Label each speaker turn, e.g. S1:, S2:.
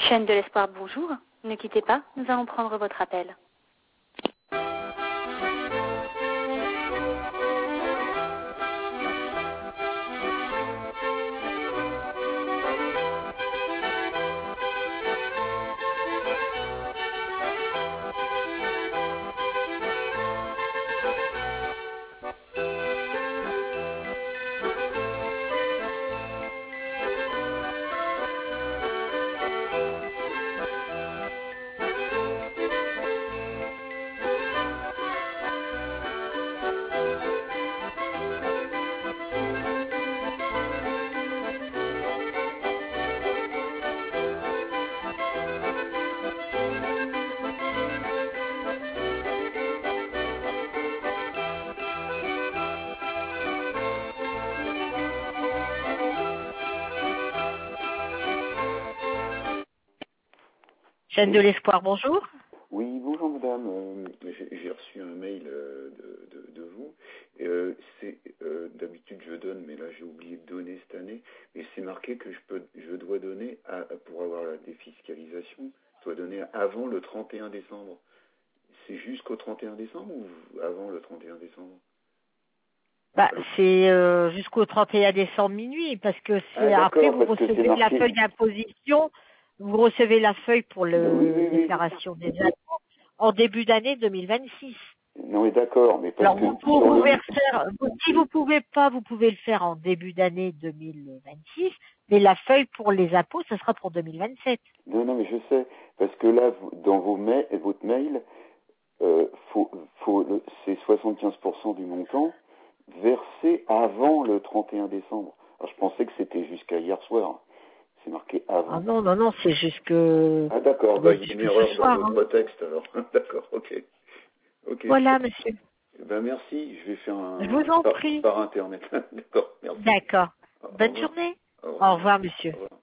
S1: Chaîne de l'espoir, bonjour. Ne quittez pas, nous allons prendre votre appel. Chaîne de l'espoir, bonjour.
S2: Oui, bonjour madame. J'ai reçu un mail de vous. D'habitude je donne, mais là j'ai oublié de donner cette année. Et c'est marqué que je dois donner, pour avoir la défiscalisation, je dois donner avant le 31 décembre. C'est jusqu'au 31 décembre ou avant le 31 décembre?
S1: Bah, c'est jusqu'au 31 décembre minuit, parce que c'est après vous recevez la feuille d'imposition, vous recevez la feuille pour la déclaration des impôts en début d'année 2026.
S2: Non mais d'accord, mais parce
S1: alors, si vous pouvez pas, vous pouvez le faire en début d'année 2026, mais la feuille pour les impôts, ça sera pour 2027.
S2: Non, mais je sais, parce que là, dans votre mail, c'est 75% du montant versé avant le 31 décembre. Alors, je pensais que c'était jusqu'à hier soir. C'est marqué avant.
S1: Ah non, c'est jusque...
S2: Ah d'accord, il y a une erreur dans votre texte alors. D'accord, ok.
S1: Voilà, monsieur.
S2: Ben merci, je vais faire
S1: Je vous en prie.
S2: par internet. D'accord, merci.
S1: D'accord. Bonne journée. Au revoir, monsieur.
S2: Au revoir.